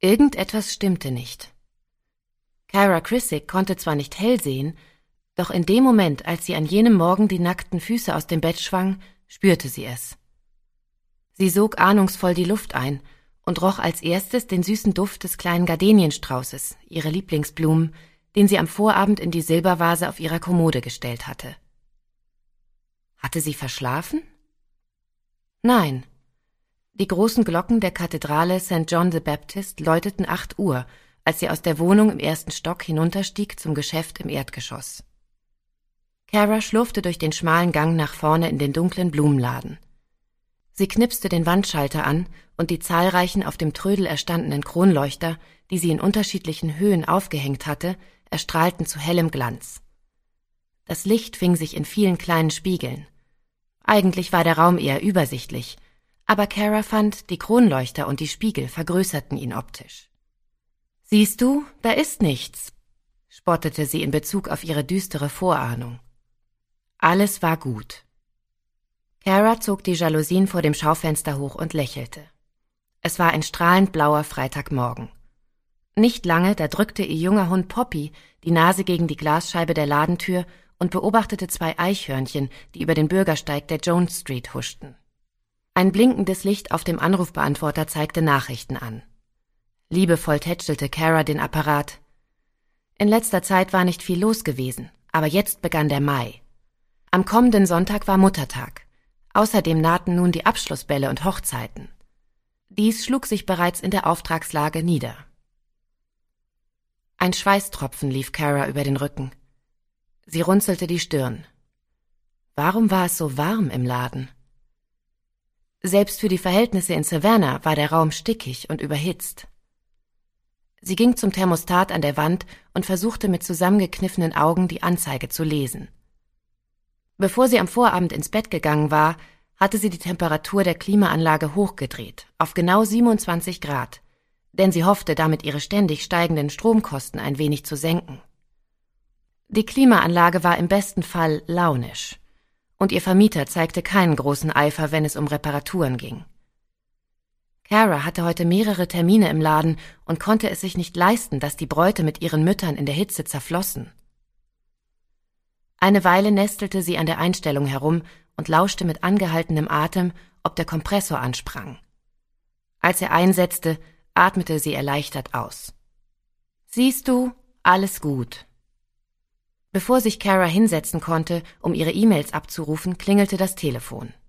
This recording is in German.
Irgendetwas stimmte nicht. Kara Krissick konnte zwar nicht hell sehen, doch in dem Moment, als sie an jenem Morgen die nackten Füße aus dem Bett schwang, spürte sie es. Sie sog ahnungsvoll die Luft ein und roch als erstes den süßen Duft des kleinen Gardenienstraußes, ihrer Lieblingsblumen, den sie am Vorabend in die Silbervase auf ihrer Kommode gestellt hatte. Hatte sie verschlafen? Nein. Die großen Glocken der Kathedrale St. John the Baptist läuteten 8 Uhr, als sie aus der Wohnung im 1. Stock hinunterstieg zum Geschäft im Erdgeschoss. Kara schlurfte durch den schmalen Gang nach vorne in den dunklen Blumenladen. Sie knipste den Wandschalter an und die zahlreichen auf dem Trödel erstandenen Kronleuchter, die sie in unterschiedlichen Höhen aufgehängt hatte, erstrahlten zu hellem Glanz. Das Licht fing sich in vielen kleinen Spiegeln. Eigentlich war der Raum eher übersichtlich, aber Kara fand, die Kronleuchter und die Spiegel vergrößerten ihn optisch. »Siehst du, da ist nichts«, spottete sie in Bezug auf ihre düstere Vorahnung. Alles war gut. Kara zog die Jalousien vor dem Schaufenster hoch und lächelte. Es war ein strahlend blauer Freitagmorgen. Nicht lange, da drückte ihr junger Hund Poppy die Nase gegen die Glasscheibe der Ladentür und beobachtete 2 Eichhörnchen, die über den Bürgersteig der Jones Street huschten. Ein blinkendes Licht auf dem Anrufbeantworter zeigte Nachrichten an. Liebevoll tätschelte Kara den Apparat. In letzter Zeit war nicht viel los gewesen, aber jetzt begann der Mai. Am kommenden Sonntag war Muttertag. Außerdem nahten nun die Abschlussbälle und Hochzeiten. Dies schlug sich bereits in der Auftragslage nieder. Ein Schweißtropfen lief Kara über den Rücken. Sie runzelte die Stirn. Warum war es so warm im Laden? Selbst für die Verhältnisse in Savannah war der Raum stickig und überhitzt. Sie ging zum Thermostat an der Wand und versuchte mit zusammengekniffenen Augen die Anzeige zu lesen. Bevor sie am Vorabend ins Bett gegangen war, hatte sie die Temperatur der Klimaanlage hochgedreht, auf genau 27 Grad, denn sie hoffte, damit ihre ständig steigenden Stromkosten ein wenig zu senken. Die Klimaanlage war im besten Fall launisch, und ihr Vermieter zeigte keinen großen Eifer, wenn es um Reparaturen ging. Kara hatte heute mehrere Termine im Laden und konnte es sich nicht leisten, dass die Bräute mit ihren Müttern in der Hitze zerflossen. Eine Weile nestelte sie an der Einstellung herum und lauschte mit angehaltenem Atem, ob der Kompressor ansprang. Als er einsetzte, atmete sie erleichtert aus. »Siehst du, alles gut.« Bevor sich Kara hinsetzen konnte, um ihre E-Mails abzurufen, klingelte das Telefon.